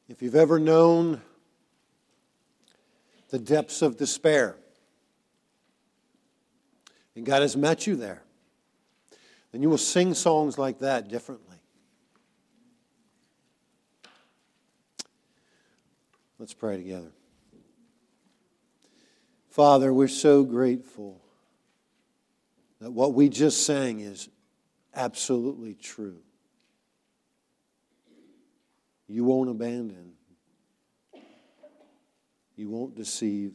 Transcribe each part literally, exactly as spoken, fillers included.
If you've ever known the depths of despair, and God has met you there, then you will sing songs like that differently. Let's pray together. Father, we're so grateful that what we just sang is absolutely true. You won't abandon. You won't deceive.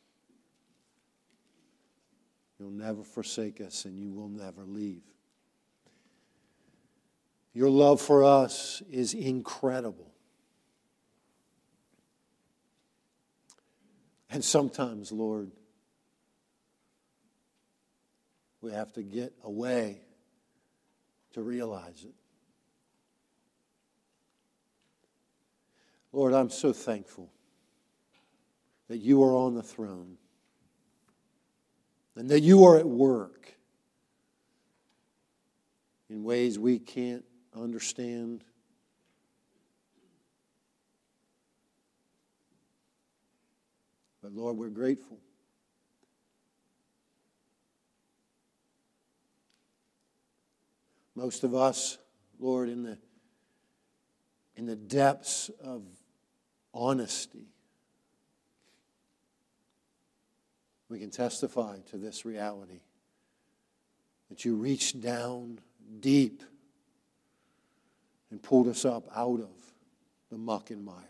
You'll never forsake us, and you will never leave. Your love for us is incredible. And sometimes, Lord, we have to get away to realize it. Lord, I'm so thankful that you are on the throne and that you are at work in ways we can't understand. But Lord, we're grateful. Most of us, Lord, in the in the depths of honesty, we can testify to this reality, that you reached down deep and pulled us up out of the muck and mire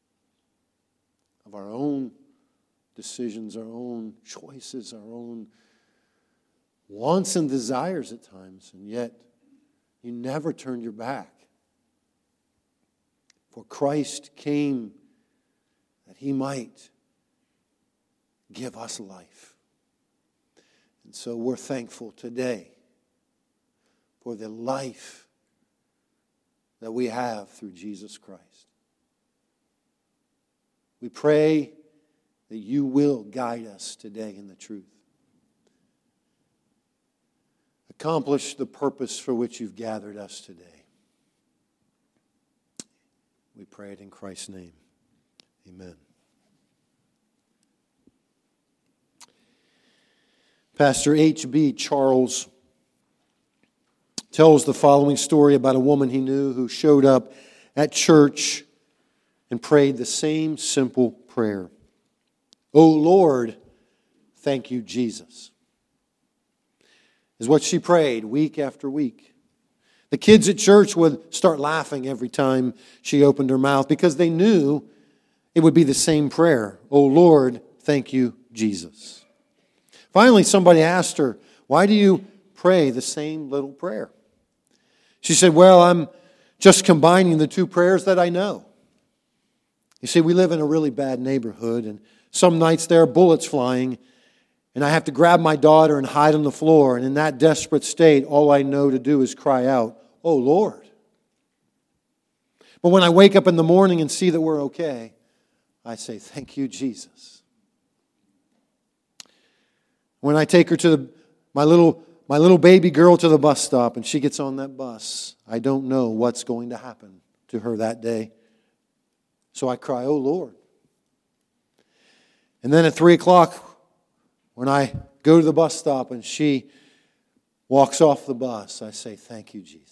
of our own decisions, our own choices, our own wants and desires at times, and yet you never turned your back. For Christ came that he might give us life. And so we're thankful today for the life that we have through Jesus Christ. We pray that you will guide us today in the truth. Accomplish the purpose for which you've gathered us today. We pray it in Christ's name. Amen. Pastor H B Charles tells the following story about a woman he knew who showed up at church and prayed the same simple prayer. "Oh Lord, thank you, Jesus," is what she prayed week after week. The kids at church would start laughing every time she opened her mouth because they knew it would be the same prayer. "Oh Lord, thank you, Jesus." Finally, somebody asked her, "Why do you pray the same little prayer?" She said, "Well, I'm just combining the two prayers that I know. You see, we live in a really bad neighborhood, and some nights there are bullets flying, and I have to grab my daughter and hide on the floor. And in that desperate state, all I know to do is cry out, 'Oh, Lord.' But when I wake up in the morning and see that we're okay, I say, 'Thank you, Jesus.' When I take her to the, my little my little baby girl to the bus stop and she gets on that bus, I don't know what's going to happen to her that day. So I cry, 'Oh, Lord.' And then at three o'clock, when I go to the bus stop and she walks off the bus, I say, 'Thank you, Jesus.'"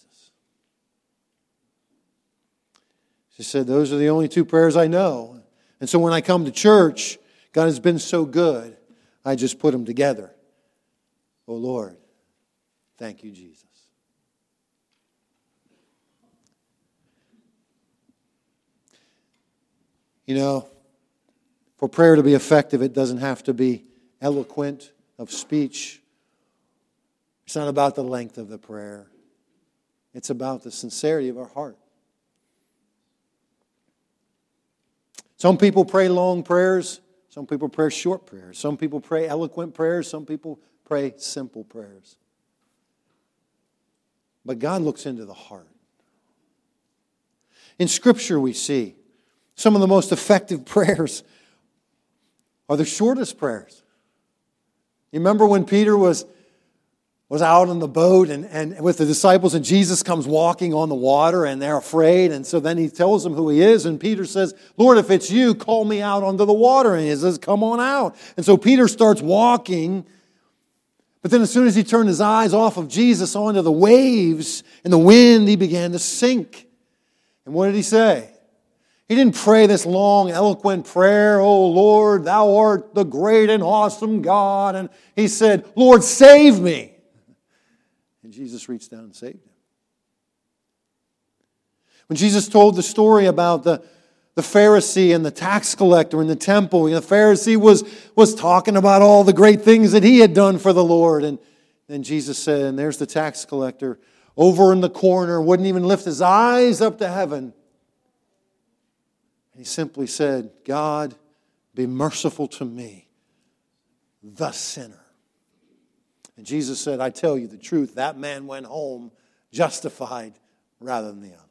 She said, "Those are the only two prayers I know. And so when I come to church, God has been so good, I just put them together. Oh, Lord, thank you, Jesus." You know, for prayer to be effective, it doesn't have to be eloquent of speech. It's not about the length of the prayer. It's about the sincerity of our heart. Some people pray long prayers. Some people pray short prayers. Some people pray eloquent prayers. Some people pray simple prayers. But God looks into the heart. In Scripture we see some of the most effective prayers are the shortest prayers. You remember when Peter was was out on the boat and, and with the disciples, and Jesus comes walking on the water, and they're afraid. And so then he tells them who he is, and Peter says, Lord, if it's you, call me out onto the water. And he says, come on out. And so Peter starts walking, but then as soon as he turned his eyes off of Jesus onto the waves and the wind, he began to sink. And what did he say? He didn't pray this long, eloquent prayer, oh Lord, thou art the great and awesome God. And he said, Lord, save me. And Jesus reached down and saved him. When Jesus told the story about the, the Pharisee and the tax collector in the temple, the Pharisee was, was talking about all the great things that he had done for the Lord. And then Jesus said, and there's the tax collector over in the corner, wouldn't even lift his eyes up to heaven. He simply said, God, be merciful to me, the sinner. And Jesus said, I tell you the truth, that man went home justified rather than the other.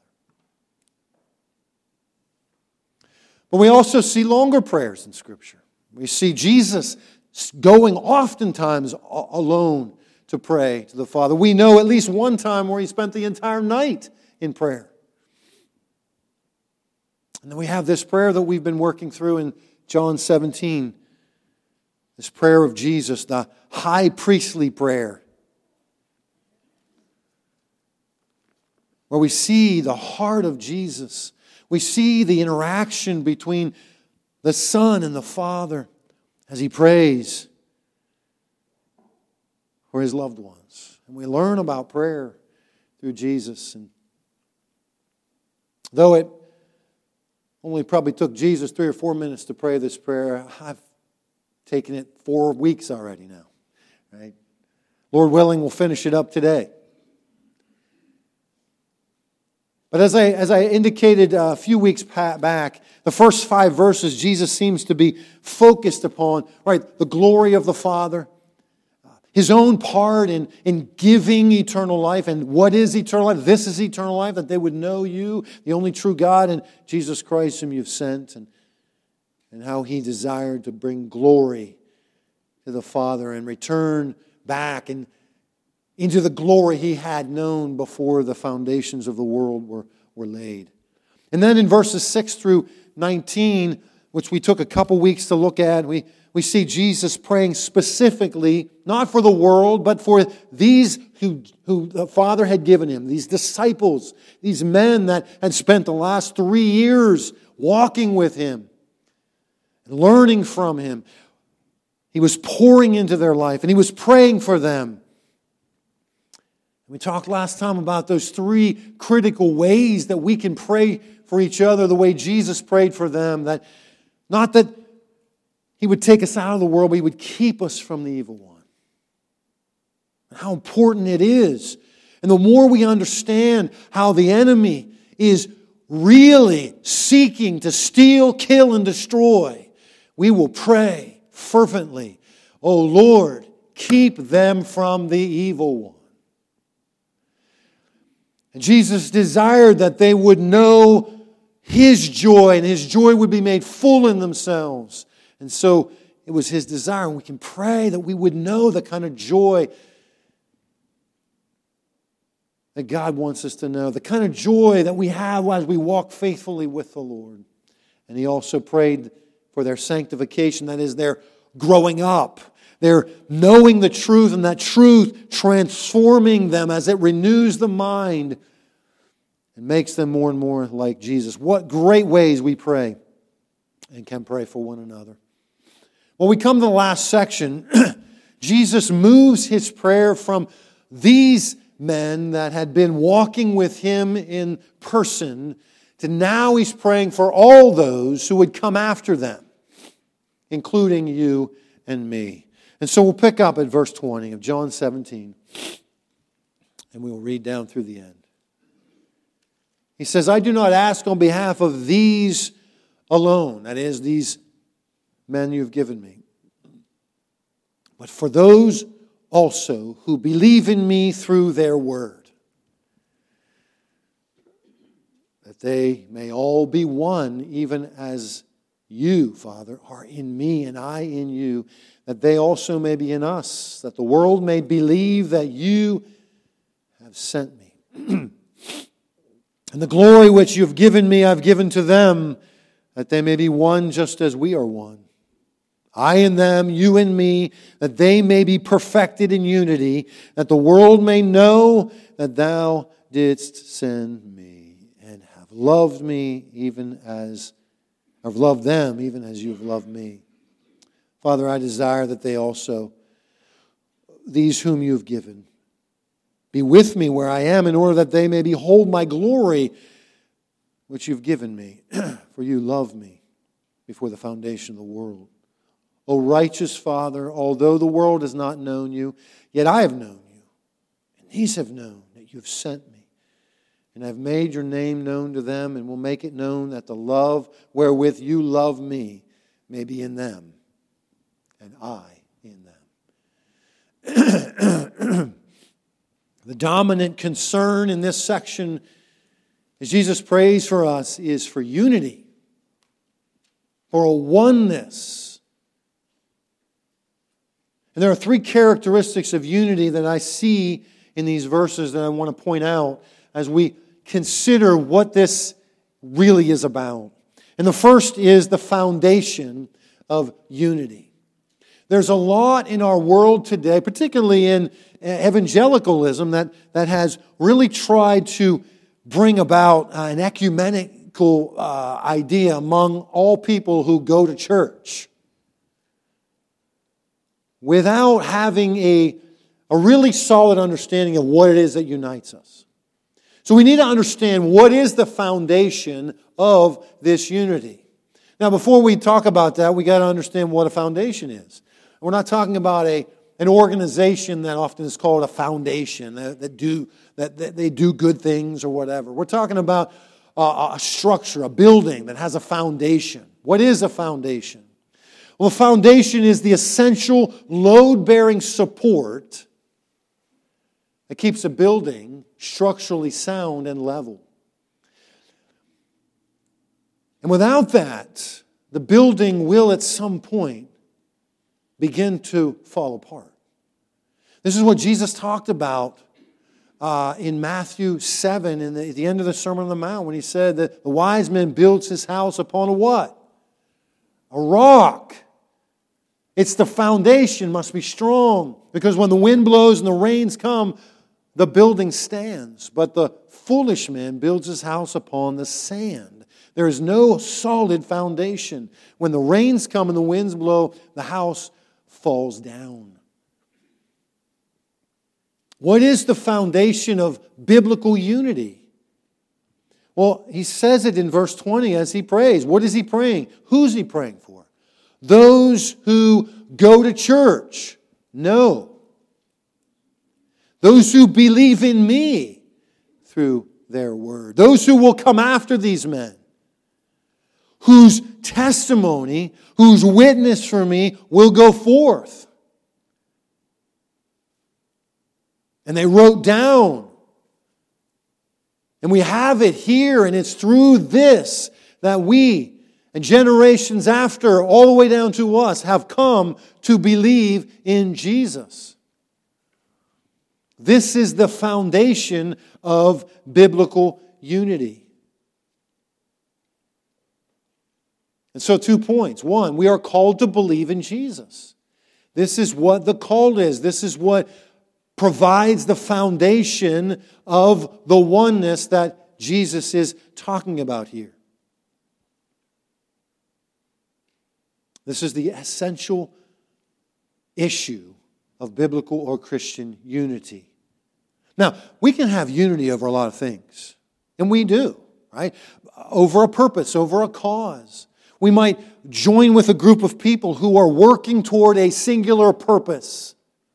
But we also see longer prayers in Scripture. We see Jesus going oftentimes alone to pray to the Father. We know at least one time where he spent the entire night in prayer. And then we have this prayer that we've been working through in John seventeen. This prayer of Jesus, the high priestly prayer. Where we see the heart of Jesus. We see the interaction between the Son and the Father as he prays for his loved ones. And we learn about prayer through Jesus. And though it only probably took Jesus three or four minutes to pray this prayer, I've taken it four weeks already now. Right? Lord willing, we'll finish it up today. But as I, as I indicated a few weeks back, the first five verses, Jesus seems to be focused upon, right, the glory of the Father, his own part in, in giving eternal life. And what is eternal life? This is eternal life, that they would know you, the only true God, and Jesus Christ whom you've sent, and, and how he desired to bring glory to the Father and return back and into the glory he had known before the foundations of the world were, were laid. And then in verses six through nineteen, which we took a couple weeks to look at, we, we see Jesus praying specifically, not for the world, but for these who, who the Father had given him, these disciples, these men that had spent the last three years walking with him, and learning from him. He was pouring into their life, and he was praying for them. We talked last time about those three critical ways that we can pray for each other the way Jesus prayed for them. That not that he would take us out of the world, but he would keep us from the evil one. And how important it is. And the more we understand how the enemy is really seeking to steal, kill, and destroy, we will pray fervently, "Oh Lord, keep them from the evil one." And Jesus desired that they would know his joy, and his joy would be made full in themselves. And so it was his desire, and we can pray that we would know the kind of joy that God wants us to know, the kind of joy that we have as we walk faithfully with the Lord. And he also prayed for their sanctification, that is, their growing up. They're knowing the truth, and that truth transforming them as it renews the mind and makes them more and more like Jesus. What great ways we pray and can pray for one another. When we come to the last section, Jesus moves his prayer from these men that had been walking with him in person to now he's praying for all those who would come after them, including you and me. And so we'll pick up at verse twenty of John seventeen, and we will read down through the end. He says, "I do not ask on behalf of these alone," that is, these men you've given me, "but for those also who believe in me through their word, that they may all be one, even as you, Father, are in me and I in you, that they also may be in us, that the world may believe that you have sent me. And the glory which you have given me, I've given to them, that they may be one just as we are one. I in them, you in me, that they may be perfected in unity, that the world may know that thou didst send me, and have loved me even as I've loved them, even as you've loved me. Father, I desire that they also, these whom you have given, be with me where I am, in order that they may behold my glory, which you've given me. For you love me before the foundation of the world. O righteous Father, although the world has not known you, yet I have known you, and these have known that you have sent me. And I've made your name known to them, and will make it known that the love wherewith you love me may be in them, and I in them. The dominant concern in this section, as Jesus prays for us, is for unity, for a oneness. And there are three characteristics of unity that I see in these verses that I want to point out as we consider what this really is about. And the first is the foundation of unity. There's a lot in our world today, particularly in evangelicalism, that, that has really tried to bring about uh, an ecumenical uh, idea among all people who go to church, without having a, a really solid understanding of what it is that unites us. So we need to understand what is the foundation of this unity. Now, before we talk about that, we got to understand what a foundation is. We're not talking about a an organization that often is called a foundation, that, that do that, that they do good things or whatever. We're talking about a, a structure, a building that has a foundation. What is a foundation? Well, a foundation is the essential load-bearing support that keeps a building structurally sound and level. And without that, the building will at some point begin to fall apart. This is what Jesus talked about uh, in Matthew seven, in the, at the end of the Sermon on the Mount, when he said that the wise man builds his house upon a what? A rock. It's the foundation must be strong, because when the wind blows and the rains come, the building stands. But the foolish man builds his house upon the sand. There is no solid foundation. When the rains come and the winds blow, the house falls down. What is the foundation of biblical unity? Well, he says it in verse twenty as he prays. What is he praying? Who's he praying for? Those who go to church? No. Those who believe in me through their word. Those who will come after these men, whose testimony, whose witness for me will go forth. And they wrote down. And we have it here, and it's through this that we, and generations after, all the way down to us, have come to believe in Jesus. This is the foundation of biblical unity. And so two points. One, we are called to believe in Jesus. This is what the call is. This is what provides the foundation of the oneness that Jesus is talking about here. This is the essential issue of biblical or Christian unity. Now, we can have unity over a lot of things, and we do, right? Over a purpose, over a cause. We might join with a group of people who are working toward a singular purpose.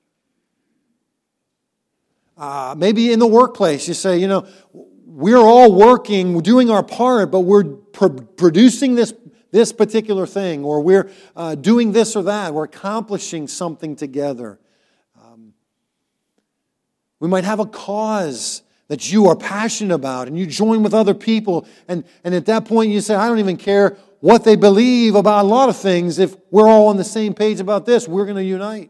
Uh, maybe in the workplace, you say, you know, we're all working, we're doing our part, but we're pr- producing this, this particular thing, or we're uh, doing this or that. We're accomplishing something together. Um, we might have a cause that you are passionate about, and you join with other people, and, and at that point you say, I don't even care what they believe about a lot of things, if we're all on the same page about this, we're going to unite.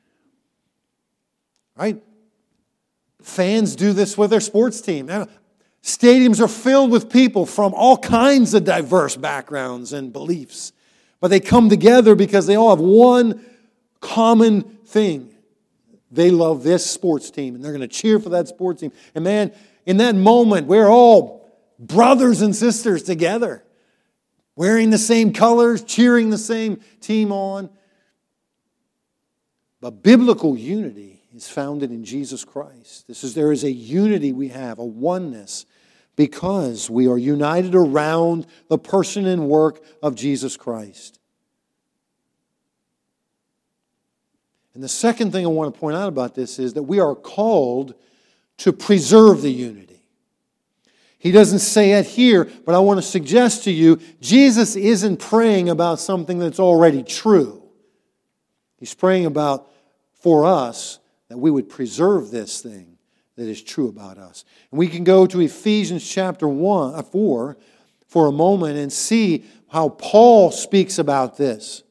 Right? Fans do this with their sports team. Stadiums are filled with people from all kinds of diverse backgrounds and beliefs. But they come together because they all have one common thing. They love this sports team, and they're going to cheer for that sports team. And man, in that moment, we're all brothers and sisters together, wearing the same colors, cheering the same team on. But biblical unity is founded in Jesus Christ. This is, there is a unity we have, a oneness, because we are united around the person and work of Jesus Christ. And the second thing I want to point out about this is that we are called to preserve the unity. He doesn't say it here, but I want to suggest to you, Jesus isn't praying about something that's already true. He's praying about, for us, that we would preserve this thing that is true about us. And we can go to Ephesians chapter one, uh, four for a moment and see how Paul speaks about this.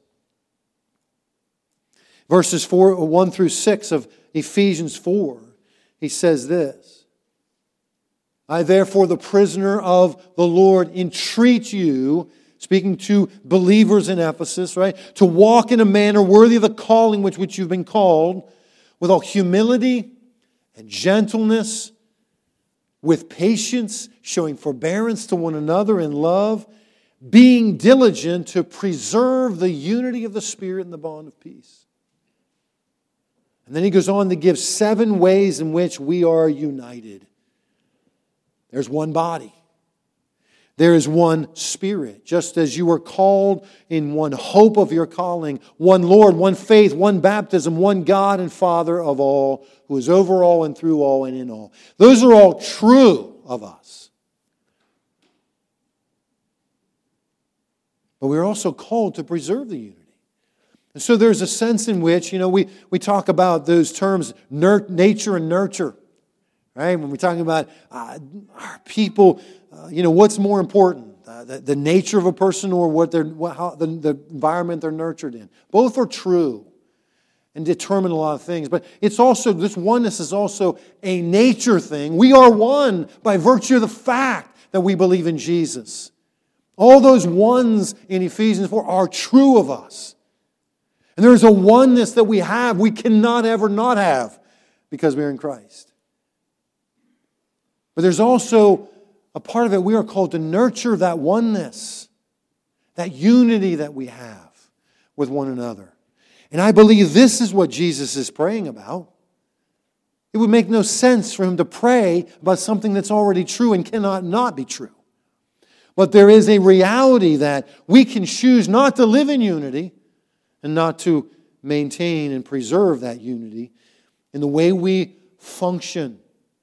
Verses four, one through six of Ephesians four, he says this: I therefore, the prisoner of the Lord, entreat you, speaking to believers in Ephesus, right, to walk in a manner worthy of the calling which which you've been called, with all humility and gentleness, with patience, showing forbearance to one another in love, being diligent to preserve the unity of the Spirit in the bond of peace. And then he goes on to give seven ways in which we are united. There's one body. There is one Spirit, just as you were called in one hope of your calling, one Lord, one faith, one baptism, one God and Father of all, who is over all and through all and in all. Those are all true of us. But we're also called to preserve the unity. And so there's a sense in which, you know, we, we talk about those terms, nur- nature and nurture. Right? When we're talking about uh, our people, uh, you know, what's more important? Uh, the, the nature of a person or what they're, what, how, the, the environment they're nurtured in. Both are true and determine a lot of things. But it's also, this oneness is also a nature thing. We are one by virtue of the fact that we believe in Jesus. All those ones in Ephesians four are true of us. And there's a oneness that we have we cannot ever not have because we're in Christ. But there's also a part of it we are called to nurture that oneness, that unity that we have with one another. And I believe this is what Jesus is praying about. It would make no sense for him to pray about something that's already true and cannot not be true. But there is a reality that we can choose not to live in unity and not to maintain and preserve that unity in the way we function.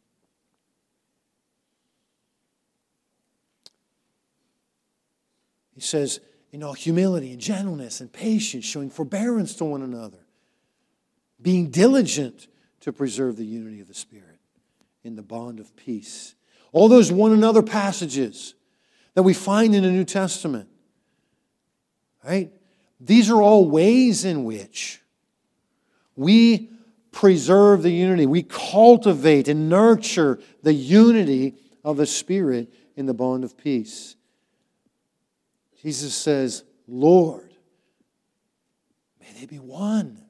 He says, in all humility and gentleness and patience, showing forbearance to one another, being diligent to preserve the unity of the Spirit in the bond of peace. All those one another passages that we find in the New Testament, right? These are all ways in which we preserve the unity. We cultivate and nurture the unity of the Spirit in the bond of peace. Jesus says, Lord, may they be one.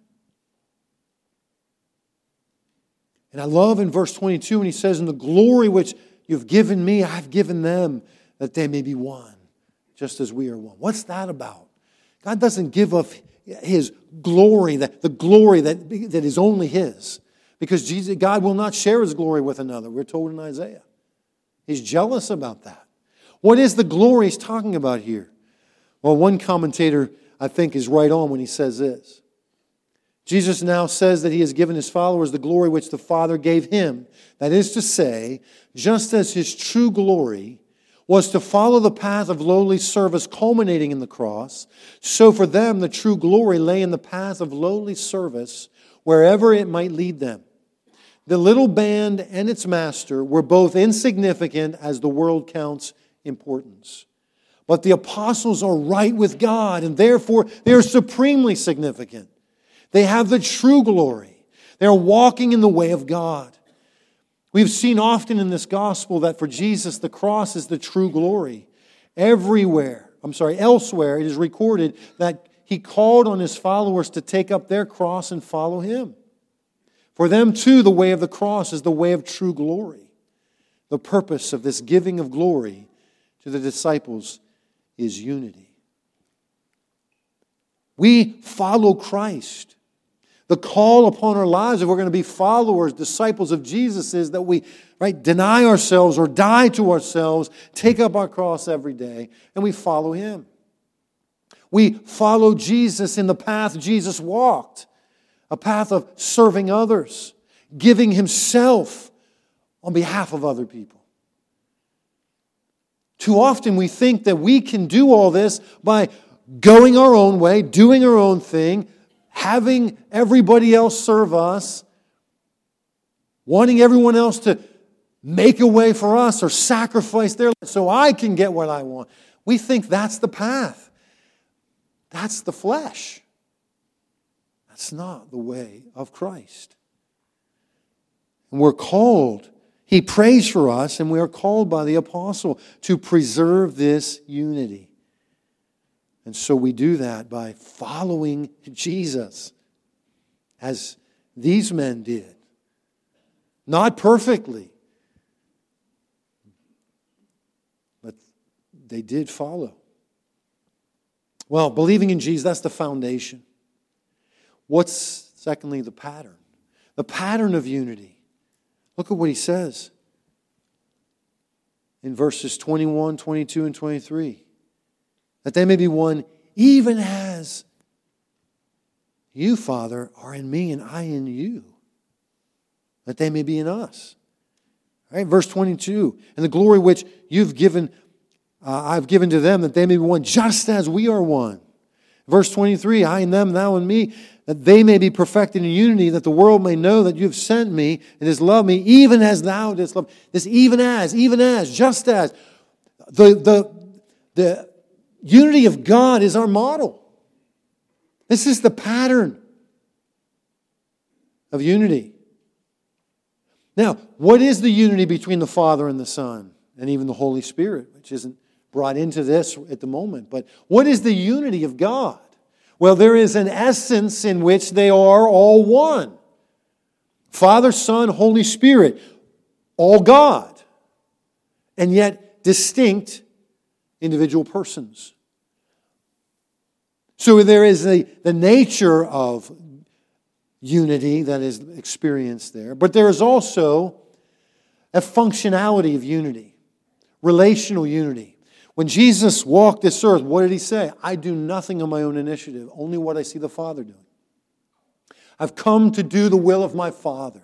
And I love in verse twenty-two when he says, in the glory which you've given me, I've given them, that they may be one, just as we are one. What's that about? God doesn't give up His glory, that the glory that, that is only His. Because Jesus, God will not share His glory with another. We're told in Isaiah. He's jealous about that. What is the glory He's talking about here? Well, one commentator, I think, is right on when he says this. Jesus now says that He has given His followers the glory which the Father gave Him. That is to say, just as His true glory was to follow the path of lowly service culminating in the cross, so for them the true glory lay in the path of lowly service wherever it might lead them. The little band and its master were both insignificant as the world counts importance. But the apostles are right with God, and therefore they are supremely significant. They have the true glory. They're walking in the way of God. We've seen often in this gospel that for Jesus, the cross is the true glory. Everywhere, I'm sorry, elsewhere, it is recorded that He called on His followers to take up their cross and follow Him. For them too, the way of the cross is the way of true glory. The purpose of this giving of glory to the disciples is unity. We follow Christ. The call upon our lives, if we're going to be followers, disciples of Jesus, is that we right, deny ourselves or die to ourselves, take up our cross every day, and we follow Him. We follow Jesus in the path Jesus walked, a path of serving others, giving Himself on behalf of other people. Too often we think that we can do all this by going our own way, doing our own thing, having everybody else serve us, wanting everyone else to make a way for us or sacrifice their life so I can get what I want. We think that's the path. That's the flesh. That's not the way of Christ. And we're called, He prays for us, and we are called by the apostle to preserve this unity. And so we do that by following Jesus, as these men did. Not perfectly, but they did follow. Well, believing in Jesus, that's the foundation. What's, secondly, the pattern? The pattern of unity. Look at what he says in verses twenty-one, twenty-two, and twenty-three. That they may be one, even as you, Father, are in me and I in you. That they may be in us. All right, verse twenty-two. And the glory which you've given, uh, I've given to them, that they may be one, just as we are one. Verse twenty-three. I and them, thou and me, that they may be perfected in unity, that the world may know that you have sent me and has loved me, even as thou didst love. This even as, even as, just as. The, the, the unity of God is our model. This is the pattern of unity. Now, what is the unity between the Father and the Son and even the Holy Spirit, which isn't brought into this at the moment? But what is the unity of God? Well, there is an essence in which they are all one. Father, Son, Holy Spirit, all God, and yet distinct individual persons. So there is a, the nature of unity that is experienced there, but there is also a functionality of unity, relational unity. When Jesus walked this earth, what did He say? I do nothing on my own initiative, only what I see the Father doing. I've come to do the will of my Father.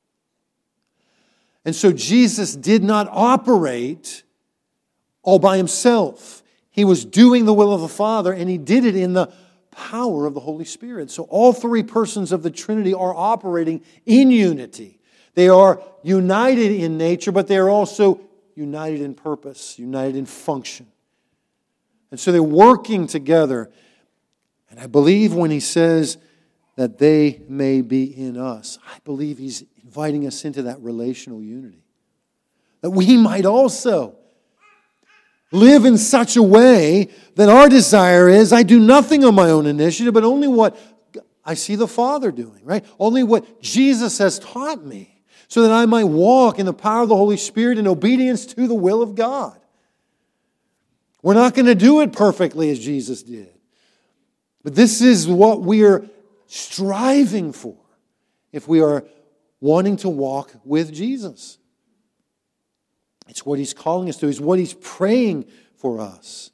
And so Jesus did not operate all by Himself. He was doing the will of the Father, and He did it in the power of the Holy Spirit. So all three persons of the Trinity are operating in unity. They are united in nature, but they are also united in purpose, united in function. And so they're working together. And I believe when He says that they may be in us, I believe He's inviting us into that relational unity. That we might also live in such a way that our desire is, I do nothing on my own initiative, but only what I see the Father doing, right? Only what Jesus has taught me, so that I might walk in the power of the Holy Spirit in obedience to the will of God. We're not going to do it perfectly as Jesus did. But this is what we are striving for if we are wanting to walk with Jesus. It's what He's calling us to. It's what He's praying for us.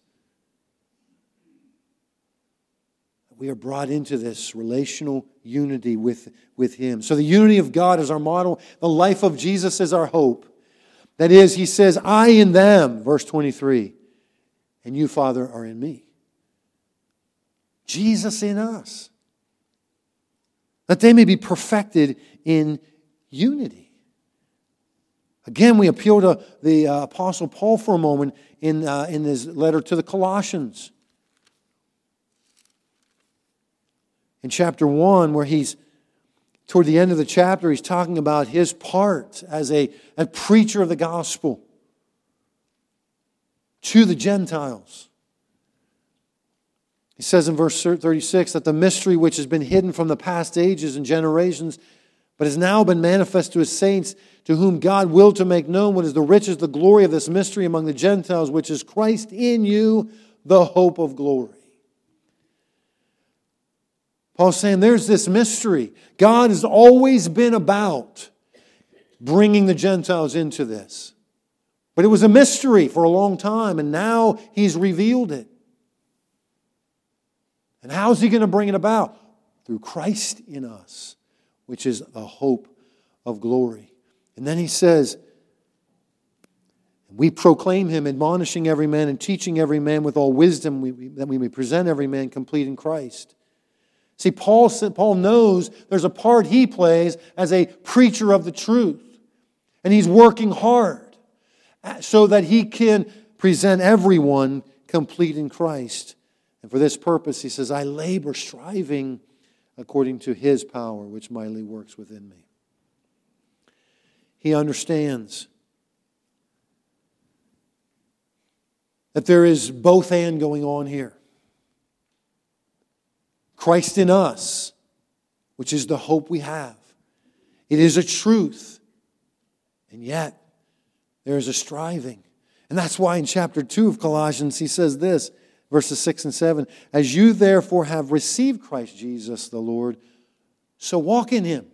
We are brought into this relational unity with, with Him. So the unity of God is our model. The life of Jesus is our hope. That is, He says, I in them, verse twenty-three, and you, Father, are in me. Jesus in us. That they may be perfected in unity. Again, we appeal to the uh, Apostle Paul for a moment in, uh, in his letter to the Colossians. In chapter one, where he's, toward the end of the chapter, he's talking about his part as a, a preacher of the gospel to the Gentiles. He says in verse thirty-six that the mystery which has been hidden from the past ages and generations, but has now been manifest to His saints, to whom God willed to make known what is the riches, the glory of this mystery among the Gentiles, which is Christ in you, the hope of glory. Paul's saying there's this mystery. God has always been about bringing the Gentiles into this. But it was a mystery for a long time, and now He's revealed it. And how is He going to bring it about? Through Christ in us, which is the hope of glory. And then he says, we proclaim Him, admonishing every man and teaching every man with all wisdom, we, we, that we may present every man complete in Christ. See, Paul, Paul knows there's a part he plays as a preacher of the truth. And he's working hard so that he can present everyone complete in Christ. And for this purpose, he says, I labor striving according to His power, which mightily works within me. He understands that there is both and going on here. Christ in us, which is the hope we have. It is a truth. And yet, there is a striving. And that's why in chapter two of Colossians, he says this, verses six and seven, as you therefore have received Christ Jesus the Lord, so walk in Him.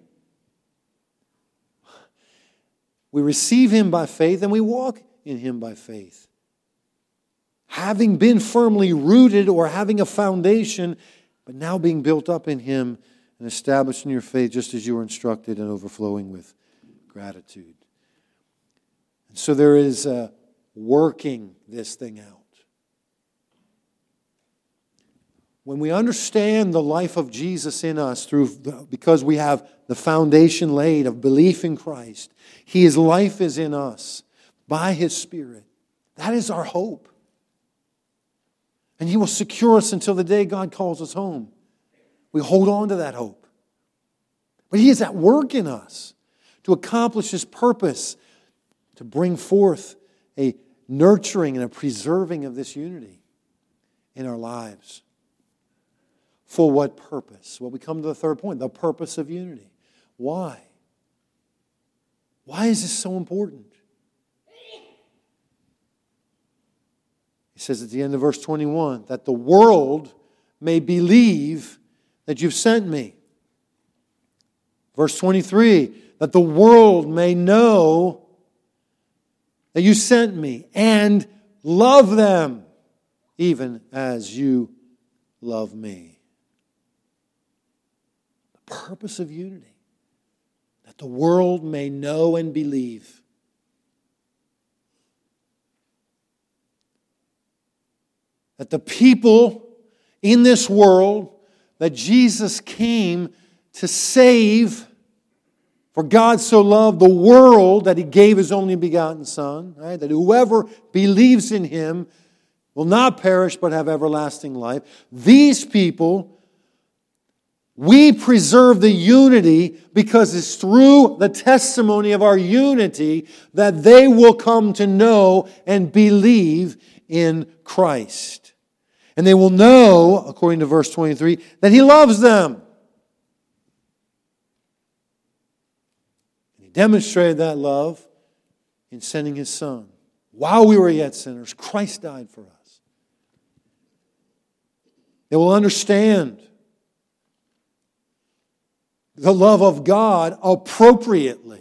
We receive Him by faith and we walk in Him by faith. Having been firmly rooted or having a foundation, but now being built up in Him and established in your faith just as you were instructed and overflowing with gratitude. And so there is uh, working this thing out. When we understand the life of Jesus in us through because we have the foundation laid of belief in Christ, His life is in us by His Spirit. That is our hope. And He will secure us until the day God calls us home. We hold on to that hope. But He is at work in us to accomplish His purpose, to bring forth a nurturing and a preserving of this unity in our lives. For what purpose? Well, we come to the third point, the purpose of unity. Why? Why is this so important? He says at the end of verse twenty-one, that the world may believe that you've sent me. Verse twenty-three, that the world may know that you sent me and love them even as you love me. The purpose of unity, that the world may know and believe. That the people in this world that Jesus came to save, for God so loved the world that He gave His only begotten Son, right? That whoever believes in Him will not perish but have everlasting life. These people, we preserve the unity because it's through the testimony of our unity that they will come to know and believe in Christ. And they will know, according to verse twenty-three, that He loves them. And He demonstrated that love in sending His Son. While we were yet sinners, Christ died for us. They will understand the love of God appropriately.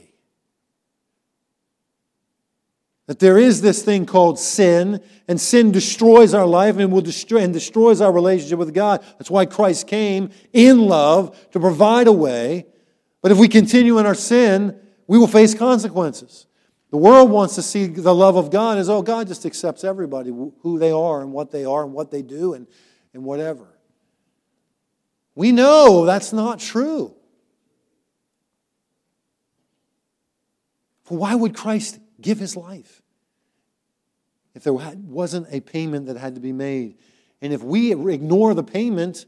That there is this thing called sin, and sin destroys our life and will destroy and destroys our relationship with God. That's why Christ came in love to provide a way. But if we continue in our sin, we will face consequences. The world wants to see the love of God as, oh, God just accepts everybody, who they are and what they are and what they do and, and whatever. We know that's not true. For why would Christ give his life if there wasn't a payment that had to be made? And if we ignore the payment,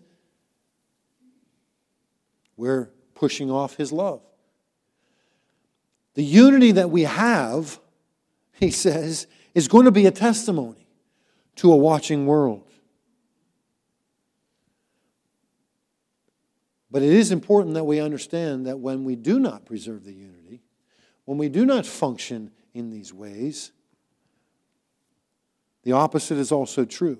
we're pushing off his love. The unity that we have, he says, is going to be a testimony to a watching world. But it is important that we understand that when we do not preserve the unity, when we do not function in these ways, the opposite is also true.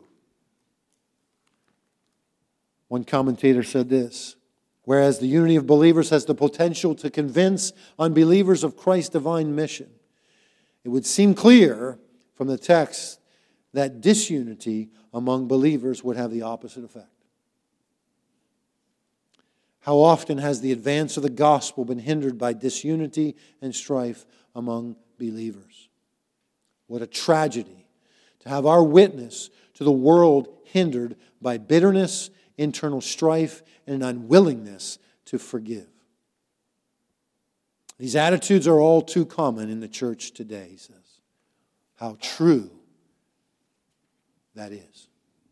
One commentator said this: whereas the unity of believers has the potential to convince unbelievers of Christ's divine mission, it would seem clear from the text that disunity among believers would have the opposite effect. How often has the advance of the gospel been hindered by disunity and strife among believers? What a tragedy to have our witness to the world hindered by bitterness, internal strife, and an unwillingness to forgive. These attitudes are all too common in the church today, he says. How true that is.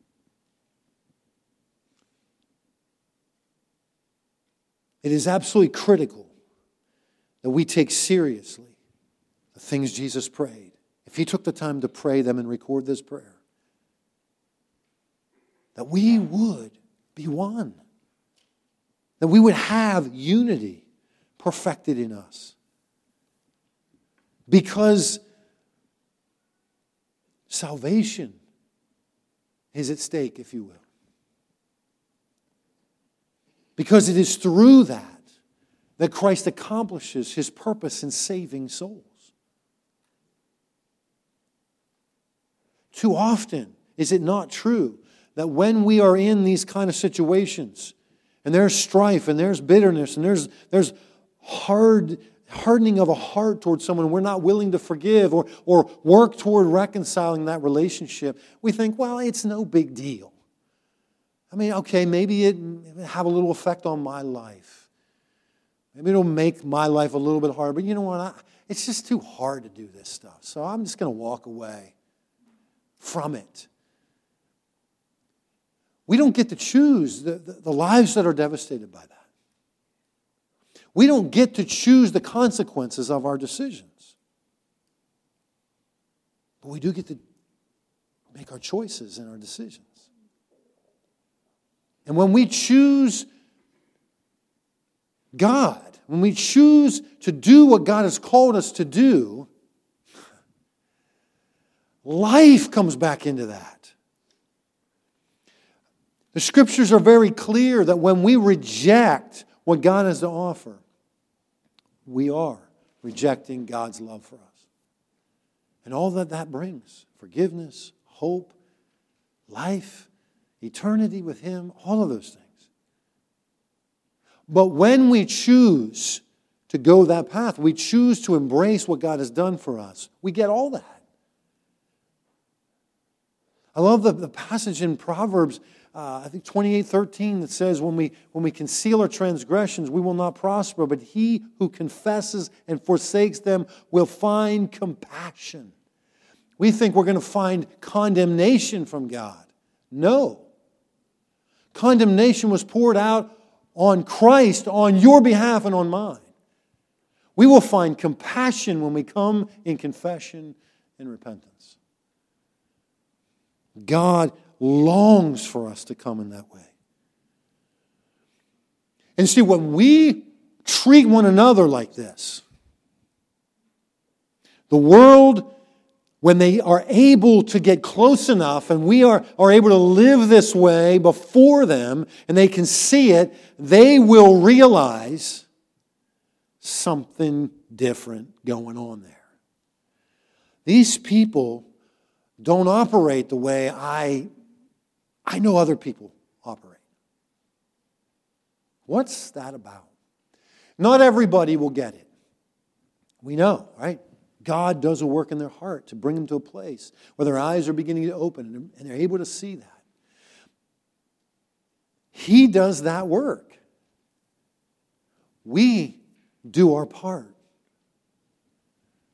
It is absolutely critical that we take seriously the things Jesus prayed. If he took the time to pray them and record this prayer, that we would be one. That we would have unity perfected in us. Because salvation is at stake, if you will. Because it is through that that Christ accomplishes his purpose in saving souls. Too often, is it not true that when we are in these kind of situations, and there's strife, and there's bitterness, and there's, there's hard, hardening of a heart towards someone we're not willing to forgive or, or work toward reconciling that relationship, we think, well, it's no big deal. I mean, okay, maybe it have a little effect on my life. Maybe it'll make my life a little bit harder. But you know what? I, it's just too hard to do this stuff. So I'm just going to walk away from it. We don't get to choose the, the, the lives that are devastated by that. We don't get to choose the consequences of our decisions. But we do get to make our choices and our decisions. And when we choose God, when we choose to do what God has called us to do, life comes back into that. The scriptures are very clear that when we reject what God has to offer, we are rejecting God's love for us. And all that that brings, forgiveness, hope, life, eternity with Him, all of those things. But when we choose to go that path, we choose to embrace what God has done for us, we get all that. I love the, the passage in Proverbs, uh, I think twenty-eight thirteen, that says, when we, when we conceal our transgressions, we will not prosper, but he who confesses and forsakes them will find compassion. We think we're going to find condemnation from God. No. Condemnation was poured out on Christ, on your behalf and on mine. We will find compassion when we come in confession and repentance. God longs for us to come in that way. And see, when we treat one another like this, the world, when they are able to get close enough and we are, are able to live this way before them and they can see it, they will realize something different going on there. These people don't operate the way I, I know other people operate. What's that about? Not everybody will get it. We know, right? God does a work in their heart to bring them to a place where their eyes are beginning to open and they're able to see that. He does that work. We do our part.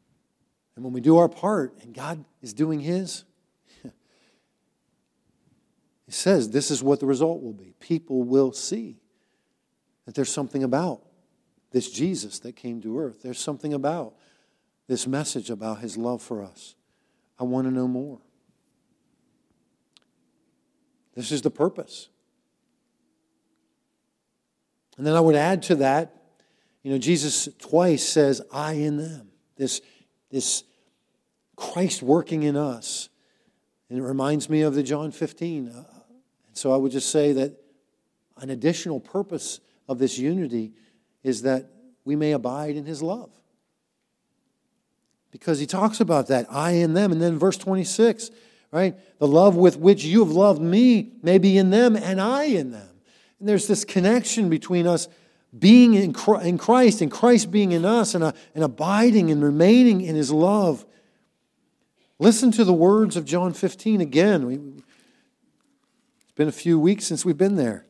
And when we do our part and God is doing His, He says this is what the result will be. People will see that there's something about this Jesus that came to earth. There's something about this message about His love for us. I want to know more. This is the purpose. And then I would add to that, you know, Jesus twice says, I in them. This, this Christ working in us. And it reminds me of the John fifteen. Uh, and so I would just say that an additional purpose of this unity is that we may abide in His love. Because He talks about that, I in them. And then verse twenty-six, right? The love with which you have loved me may be in them and I in them. And there's this connection between us being in Christ and Christ being in us and, and abiding and remaining in His love. Listen to the words of John fifteen again. We, it's been a few weeks since we've been there.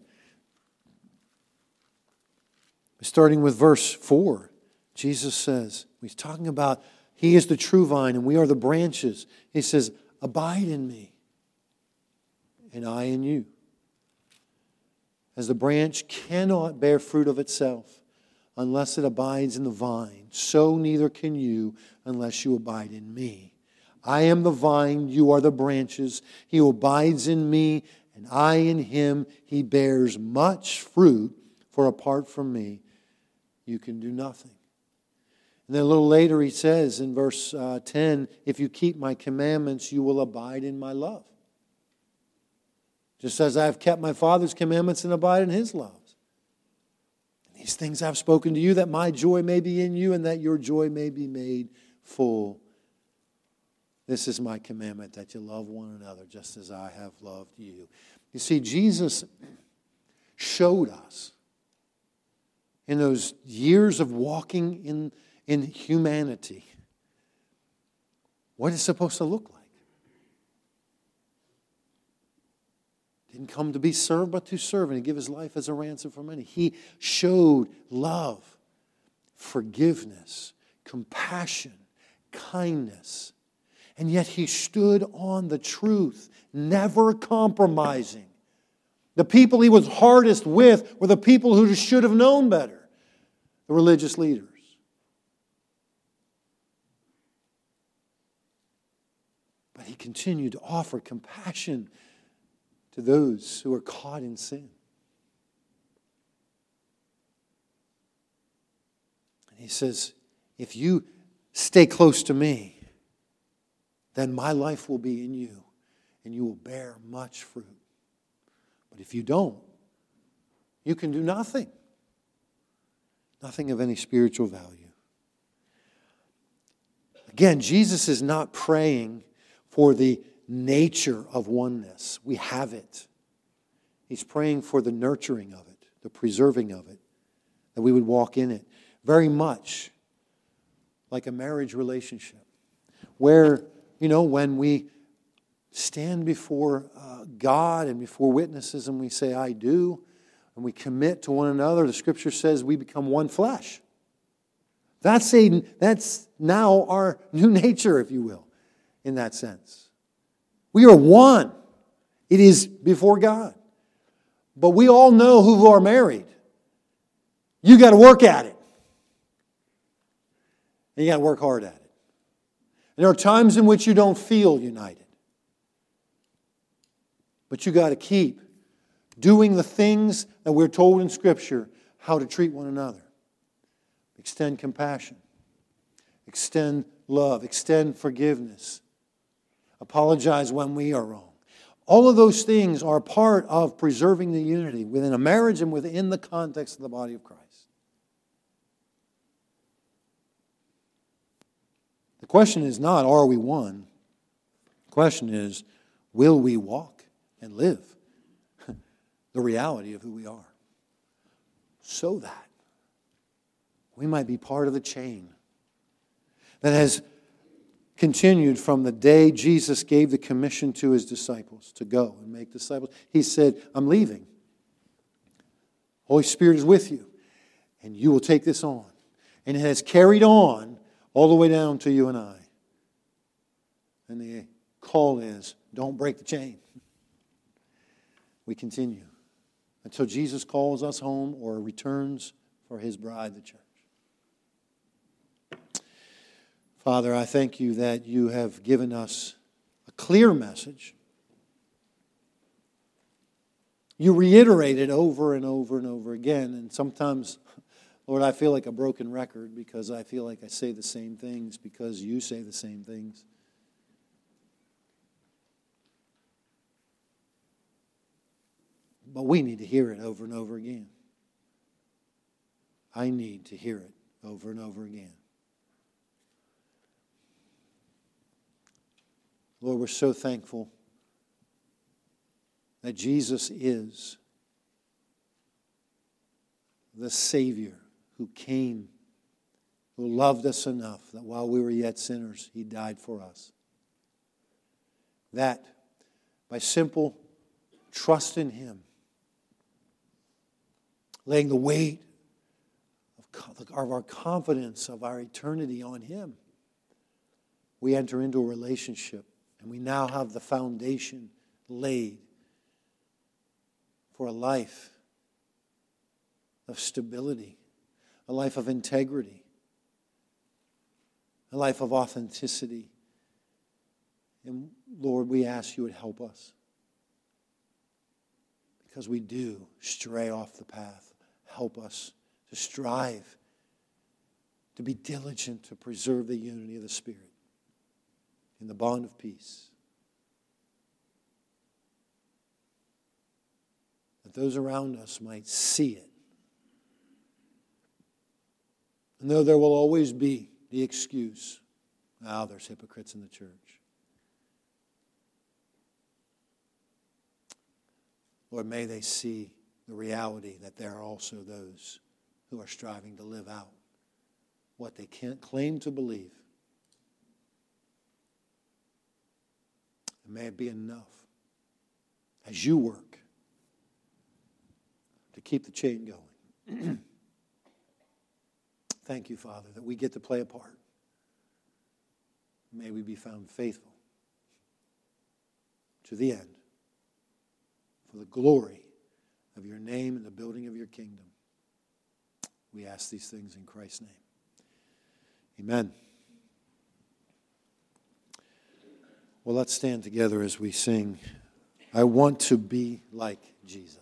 Starting with verse four, Jesus says, He's talking about He is the true vine and we are the branches. He says, abide in me and I in you. As the branch cannot bear fruit of itself unless it abides in the vine, so neither can you unless you abide in me. I am the vine, you are the branches. He who abides in me and I in him, he bears much fruit, for apart from me, you can do nothing. And then a little later he says in verse uh, ten, if you keep my commandments, you will abide in my love. Just as I have kept my Father's commandments and abide in His love. And these things I have spoken to you, that my joy may be in you and that your joy may be made full. This is my commandment, that you love one another just as I have loved you. You see, Jesus showed us in those years of walking in, in humanity what it's supposed to look like. Didn't come to be served, but to serve, and to give His life as a ransom for many. He showed love, forgiveness, compassion, kindness. And yet He stood on the truth, never compromising. The people He was hardest with were the people who should have known better, the religious leaders. But He continued to offer compassion to those who are caught in sin. And He says, if you stay close to me, then my life will be in you, and you will bear much fruit. But if you don't, you can do nothing. Nothing of any spiritual value. Again, Jesus is not praying for the nature of oneness. We have it. He's praying for the nurturing of it, the preserving of it, that we would walk in it. Very much like a marriage relationship, where, you know, when we stand before uh, God and before witnesses and we say, I do, and we commit to one another, the Scripture says we become one flesh. That's a, that's now our new nature, if you will, in that sense. We are one. It is before God. But we all know who are married. You got to work at it. And you got to work hard at it. And there are times in which you don't feel united. But you got to keep doing the things that we're told in Scripture how to treat one another. Extend compassion. Extend love. Extend forgiveness. Apologize when we are wrong. All of those things are part of preserving the unity within a marriage and within the context of the body of Christ. The question is not, are we one? The question is, will we walk and live the reality of who we are? So that we might be part of the chain that has continued from the day Jesus gave the commission to His disciples to go and make disciples. He said, I'm leaving. Holy Spirit is with you, and you will take this on. And it has carried on all the way down to you and I. And the call is, don't break the chain. We continue until Jesus calls us home or returns for his bride, the church. Father, I thank you that you have given us a clear message. You reiterate it over and over and over again. And sometimes, Lord, I feel like a broken record because I feel like I say the same things because you say the same things. But we need to hear it over and over again. I need to hear it over and over again. Lord, we're so thankful that Jesus is the Savior who came, who loved us enough that while we were yet sinners, he died for us. That by simple trust in him, laying the weight of our confidence, of our eternity on him, we enter into a relationship, and we now have the foundation laid for a life of stability, a life of integrity, a life of authenticity. And Lord, we ask you would help us, because we do stray off the path. Help us to strive, to be diligent to preserve the unity of the Spirit in the bond of peace. That those around us might see it. And though there will always be the excuse, oh, there's hypocrites in the church. Lord, may they see the reality that there are also those who are striving to live out what they can't claim to believe. And may it be enough as you work to keep the chain going. Thank you, Father, that we get to play a part. May we be found faithful to the end for the glory of your name and the building of your kingdom. We ask these things in Christ's name. Amen. Well, let's stand together as we sing, I Want to Be Like Jesus.